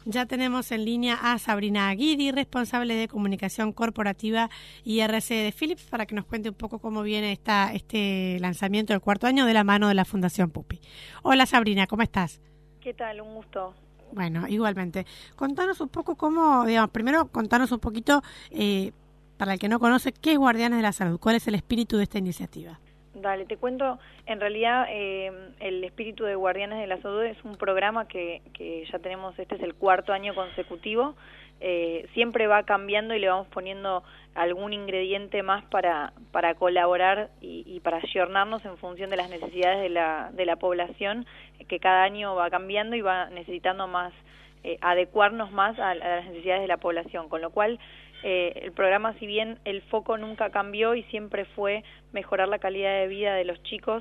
Ya tenemos en línea a Sabrina Guidi, responsable de comunicación corporativa y RC de Philips, para que nos cuente un poco cómo viene este lanzamiento del cuarto año de la mano de la Fundación Pupi. Hola Sabrina, ¿cómo estás? ¿Qué tal? Un gusto. Bueno, igualmente. Contanos un poco cómo, primero contanos un poquito, para el que no conoce, ¿qué es Guardianes de la Salud? ¿Cuál es el espíritu de esta iniciativa? Dale, te cuento, en realidad el espíritu de Guardianes de la Salud es un programa que ya tenemos, este es el cuarto año consecutivo, siempre va cambiando y le vamos poniendo algún ingrediente más para colaborar y para ayornarnos en función de las necesidades de la población, que cada año va cambiando y va necesitando más, adecuarnos más a las necesidades de la población, con lo cual el programa, si bien el foco nunca cambió y siempre fue mejorar la calidad de vida de los chicos,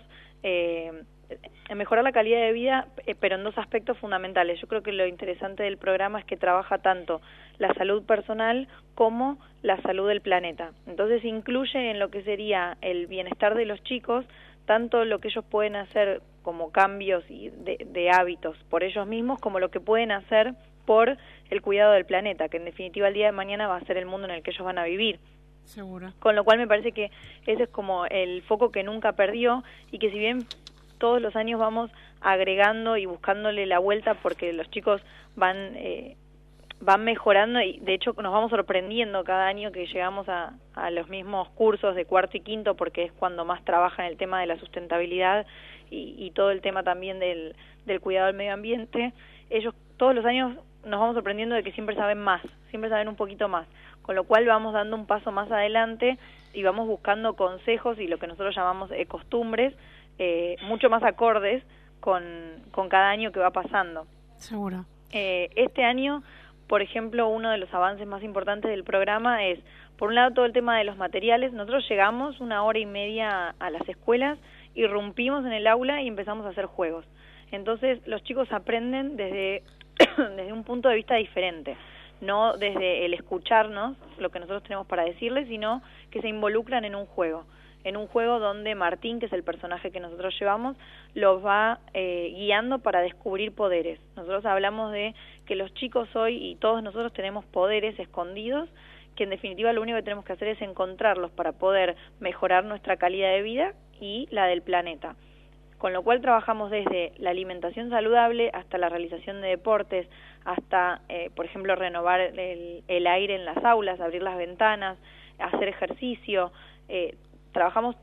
mejorar la calidad de vida, pero en dos aspectos fundamentales. Yo creo que lo interesante del programa es que trabaja tanto la salud personal como la salud del planeta. Entonces incluye en lo que sería el bienestar de los chicos, tanto lo que ellos pueden hacer como cambios de hábitos por ellos mismos, como lo que pueden hacer por el cuidado del planeta, que en definitiva el día de mañana va a ser el mundo en el que ellos van a vivir. Seguro. Con lo cual me parece que ese es como el foco que nunca perdió y que si bien todos los años vamos agregando y buscándole la vuelta porque los chicos van mejorando y de hecho nos vamos sorprendiendo cada año que llegamos a los mismos cursos de cuarto y quinto, porque es cuando más trabajan el tema de la sustentabilidad y todo el tema también del cuidado del medio ambiente. Ellos todos los años nos vamos sorprendiendo de que siempre saben más, siempre saben un poquito más, con lo cual vamos dando un paso más adelante y vamos buscando consejos y lo que nosotros llamamos costumbres mucho más acordes con cada año que va pasando. Seguro. Este año, por ejemplo, uno de los avances más importantes del programa es, por un lado, todo el tema de los materiales. Nosotros llegamos 1.5 horas a las escuelas, irrumpimos en el aula y empezamos a hacer juegos. Entonces, los chicos aprenden desde un punto de vista diferente, no desde el escucharnos lo que nosotros tenemos para decirles, sino que se involucran en un juego donde Martín, que es el personaje que nosotros llevamos, los va guiando para descubrir poderes. Nosotros hablamos de que los chicos hoy y todos nosotros tenemos poderes escondidos, que en definitiva lo único que tenemos que hacer es encontrarlos para poder mejorar nuestra calidad de vida y la del planeta. Con lo cual trabajamos desde la alimentación saludable hasta la realización de deportes, hasta, por ejemplo, renovar el aire en las aulas, abrir las ventanas, hacer ejercicio. Trabajamos,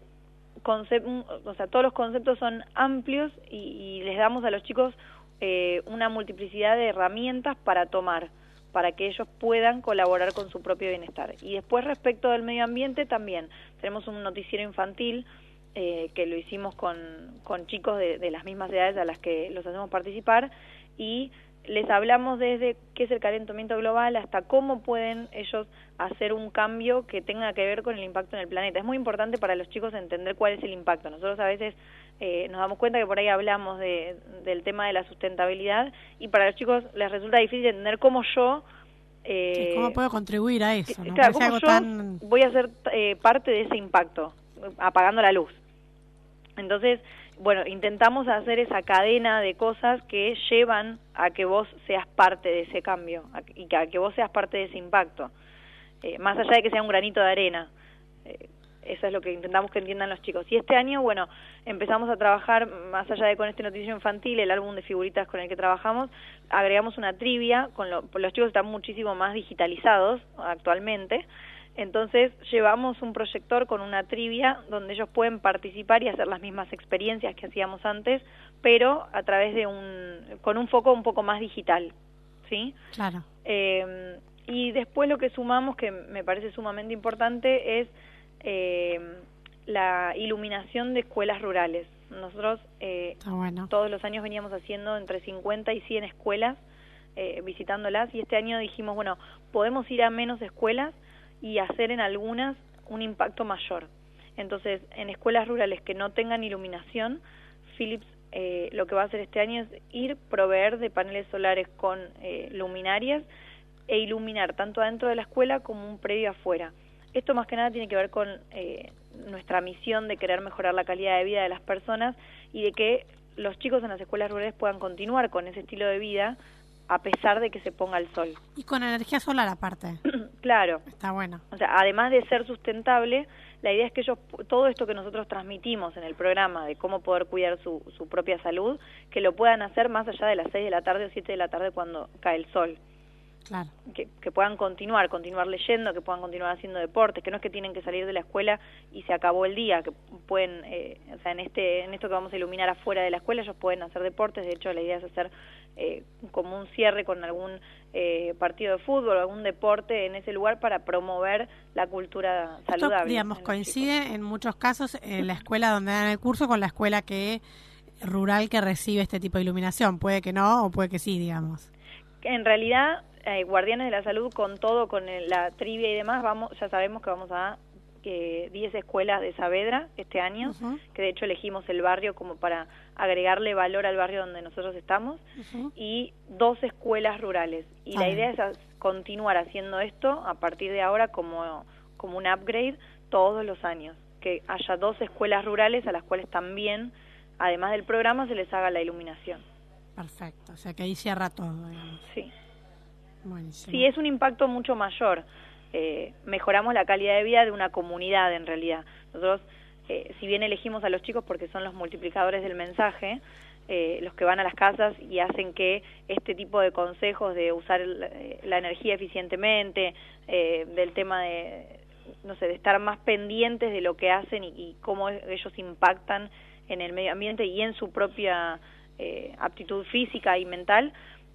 todos los conceptos son amplios y les damos a los chicos una multiplicidad de herramientas para tomar, para que ellos puedan colaborar con su propio bienestar. Y después, respecto del medio ambiente, también tenemos un noticiero infantil que lo hicimos con chicos de las mismas edades a las que los hacemos participar y les hablamos desde qué es el calentamiento global hasta cómo pueden ellos hacer un cambio que tenga que ver con el impacto en el planeta. Es muy importante para los chicos entender cuál es el impacto. Nosotros a veces nos damos cuenta que por ahí hablamos del tema de la sustentabilidad y para los chicos les resulta difícil entender cómo yo... ¿Cómo puedo contribuir a eso? ¿No? Claro, cómo yo voy a ser parte de ese impacto, apagando la luz. Entonces, bueno, intentamos hacer esa cadena de cosas que llevan a que vos seas parte de ese cambio y a que vos seas parte de ese impacto, más allá de que sea un granito de arena. Eso es lo que intentamos que entiendan los chicos. Y este año, bueno, empezamos a trabajar, más allá de con este noticiero infantil, el álbum de figuritas con el que trabajamos, agregamos una trivia, los chicos están muchísimo más digitalizados actualmente. Entonces llevamos un proyector con una trivia donde ellos pueden participar y hacer las mismas experiencias que hacíamos antes, pero a través de con un foco un poco más digital, ¿sí? Claro. Y después lo que sumamos, que me parece sumamente importante, es la iluminación de escuelas rurales. Nosotros todos los años veníamos haciendo entre 50 y 100 escuelas, visitándolas, y este año dijimos, bueno, podemos ir a menos escuelas y hacer en algunas un impacto mayor. Entonces, en escuelas rurales que no tengan iluminación, Philips lo que va a hacer este año es proveer de paneles solares con luminarias e iluminar tanto adentro de la escuela como un predio afuera. Esto más que nada tiene que ver con nuestra misión de querer mejorar la calidad de vida de las personas y de que los chicos en las escuelas rurales puedan continuar con ese estilo de vida a pesar de que se ponga el sol. Y con energía solar aparte. Claro. Está bueno. O sea, además de ser sustentable, la idea es que ellos, todo esto que nosotros transmitimos en el programa de cómo poder cuidar su propia salud, que lo puedan hacer más allá de las 6 de la tarde o 7 de la tarde cuando cae el sol. Claro. Que puedan continuar leyendo, que puedan continuar haciendo deportes, que no es que tienen que salir de la escuela y se acabó el día, que pueden, o sea, en esto que vamos a iluminar afuera de la escuela, ellos pueden hacer deportes. De hecho, la idea es hacer como un cierre con algún partido de fútbol o algún deporte en ese lugar para promover la cultura saludable. Esto, digamos, coincide en muchos casos en la escuela donde dan el curso con la escuela rural que recibe este tipo de iluminación. Puede que no o puede que sí, digamos. En realidad, Guardianes de la Salud, con todo, con la trivia y demás, ya sabemos que vamos a 10 escuelas de Saavedra este año, que de hecho elegimos el barrio como para agregarle valor al barrio donde nosotros estamos, y 2 escuelas rurales. Y la idea es continuar haciendo esto a partir de ahora como un upgrade todos los años, que haya 2 escuelas rurales a las cuales también, además del programa, se les haga la iluminación. Perfecto, o sea que ahí cierra todo, digamos. Sí. Buenísimo. Sí, es un impacto mucho mayor. Mejoramos la calidad de vida de una comunidad, en realidad. Nosotros, si bien elegimos a los chicos porque son los multiplicadores del mensaje, los que van a las casas y hacen que este tipo de consejos de usar la energía eficientemente, del tema de estar más pendientes de lo que hacen y cómo ellos impactan en el medio ambiente y en su propia aptitud física y mental,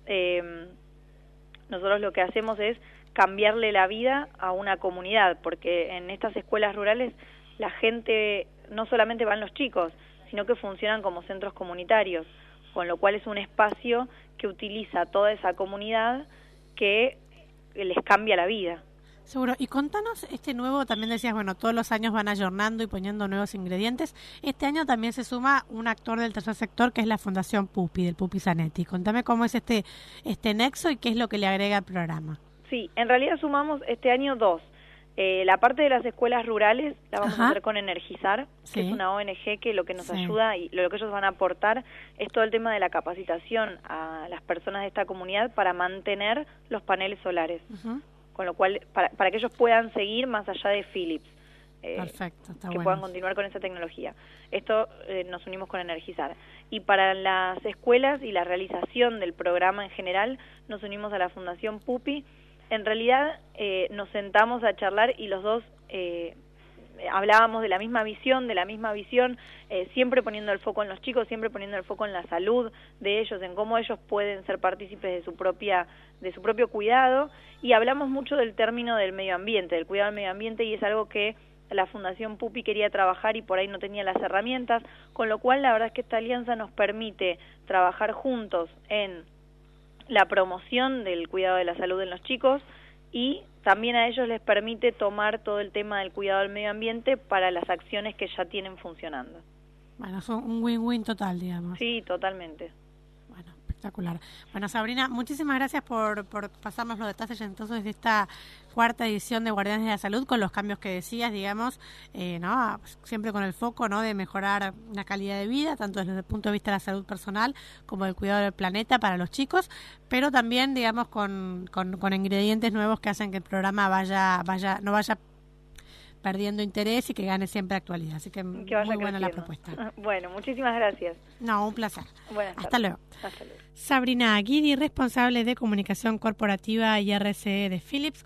nosotros lo que hacemos es cambiarle la vida a una comunidad, porque en estas escuelas rurales la gente, no solamente van los chicos, sino que funcionan como centros comunitarios, con lo cual es un espacio que utiliza toda esa comunidad que les cambia la vida. Seguro. Y contanos este nuevo, también decías, bueno, todos los años van ayornando y poniendo nuevos ingredientes. Este año también se suma un actor del tercer sector que es la Fundación Pupi, del Pupi Zanetti. Contame cómo es este nexo y qué es lo que le agrega al programa. Sí, en realidad sumamos este año 2. La parte de las escuelas rurales la vamos a hacer con Energizar, que es una ONG que lo que nos ayuda y lo que ellos van a aportar es todo el tema de la capacitación a las personas de esta comunidad para mantener los paneles solares. Con lo cual, para que ellos puedan seguir más allá de Philips. Perfecto, está que bueno. puedan continuar con esa tecnología. Esto nos unimos con Energizar. Y para las escuelas y la realización del programa en general, nos unimos a la Fundación Pupi. En realidad, nos sentamos a charlar y los dos hablábamos de la misma visión, siempre poniendo el foco en los chicos, siempre poniendo el foco en la salud de ellos, en cómo ellos pueden ser partícipes de su propio cuidado, y hablamos mucho del término del medio ambiente, del cuidado del medio ambiente, y es algo que la Fundación Pupi quería trabajar y por ahí no tenía las herramientas, con lo cual la verdad es que esta alianza nos permite trabajar juntos en la promoción del cuidado de la salud en los chicos, y también a ellos les permite tomar todo el tema del cuidado del medio ambiente para las acciones que ya tienen funcionando. Bueno, es un win-win total, digamos. Sí, totalmente. Bueno, espectacular. Bueno, Sabrina, muchísimas gracias por pasarnos los detalles entonces de esta 4ª edición de Guardianes de la Salud, con los cambios que decías, digamos, ¿no? Siempre con el foco, ¿no?, de mejorar la calidad de vida, tanto desde el punto de vista de la salud personal como del cuidado del planeta para los chicos, pero también, digamos, con ingredientes nuevos que hacen que el programa no vaya perdiendo interés y que gane siempre actualidad. Así que muy buena la propuesta. Bueno, muchísimas gracias. No, un placer. Hasta luego. Hasta luego. Sabrina Guidi, responsable de comunicación corporativa y RCE de Philips.